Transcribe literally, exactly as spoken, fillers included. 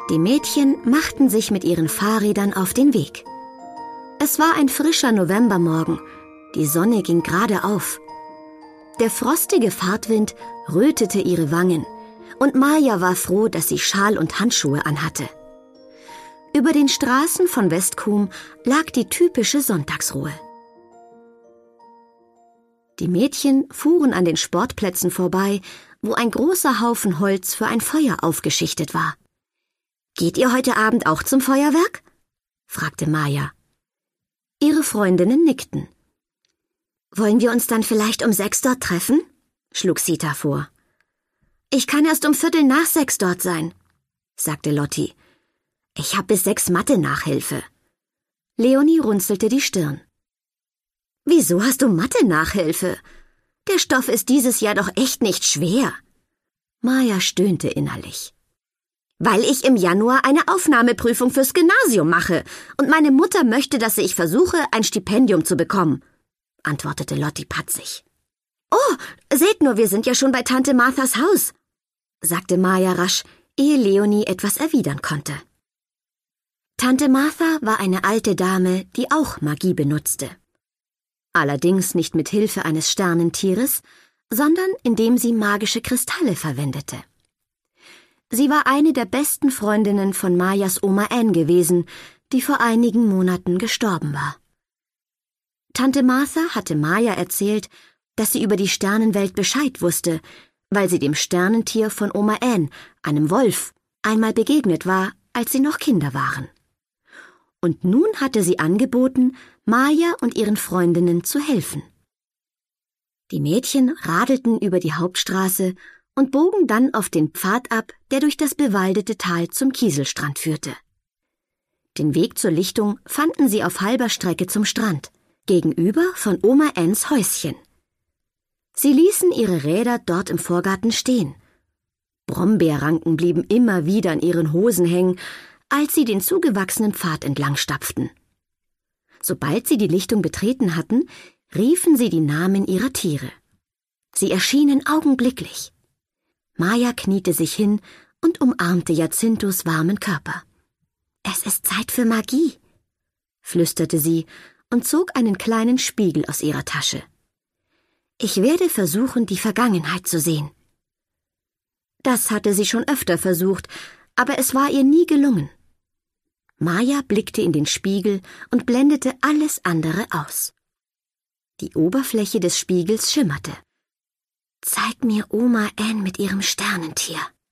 Die Mädchen machten sich mit ihren Fahrrädern auf den Weg. Es war ein frischer Novembermorgen. Die Sonne ging gerade auf. Der frostige Fahrtwind rötete ihre Wangen und Maja war froh, dass sie Schal und Handschuhe anhatte. Über den Straßen von Westcombe lag die typische Sonntagsruhe. Die Mädchen fuhren an den Sportplätzen vorbei, wo ein großer Haufen Holz für ein Feuer aufgeschichtet war. »Geht ihr heute Abend auch zum Feuerwerk?« fragte Maja. Ihre Freundinnen nickten. »Wollen wir uns dann vielleicht um sechs dort treffen?« schlug Sita vor. »Ich kann erst um Viertel nach sechs dort sein«, sagte Lotti. »Ich hab bis sechs Mathe-Nachhilfe.« Leonie runzelte die Stirn. »Wieso hast du Mathe-Nachhilfe? Der Stoff ist dieses Jahr doch echt nicht schwer.« Maja stöhnte innerlich. »Weil ich im Januar eine Aufnahmeprüfung fürs Gymnasium mache und meine Mutter möchte, dass ich versuche, ein Stipendium zu bekommen«, antwortete Lotti patzig. »Oh, seht nur, wir sind ja schon bei Tante Marthas Haus«, sagte Maja rasch, ehe Leonie etwas erwidern konnte. Tante Martha war eine alte Dame, die auch Magie benutzte. Allerdings nicht mit Hilfe eines Sternentieres, sondern indem sie magische Kristalle verwendete. Sie war eine der besten Freundinnen von Majas Oma Ann gewesen, die vor einigen Monaten gestorben war. Tante Martha hatte Maja erzählt, dass sie über die Sternenwelt Bescheid wusste, weil sie dem Sternentier von Oma Ann, einem Wolf, einmal begegnet war, als sie noch Kinder waren. Und nun hatte sie angeboten, Maja und ihren Freundinnen zu helfen. Die Mädchen radelten über die Hauptstraße und bogen dann auf den Pfad ab, der durch das bewaldete Tal zum Kieselstrand führte. Den Weg zur Lichtung fanden sie auf halber Strecke zum Strand, gegenüber von Oma Anns Häuschen. Sie ließen ihre Räder dort im Vorgarten stehen. Brombeerranken blieben immer wieder an ihren Hosen hängen, als sie den zugewachsenen Pfad entlang stapften. Sobald sie die Lichtung betreten hatten, riefen sie die Namen ihrer Tiere. Sie erschienen augenblicklich. Maja kniete sich hin und umarmte Jacintos warmen Körper. »Es ist Zeit für Magie«, flüsterte sie und zog einen kleinen Spiegel aus ihrer Tasche. »Ich werde versuchen, die Vergangenheit zu sehen.« Das hatte sie schon öfter versucht, aber es war ihr nie gelungen. Maja blickte in den Spiegel und blendete alles andere aus. Die Oberfläche des Spiegels schimmerte. »Zeig mir Oma Ann mit ihrem Sternentier«,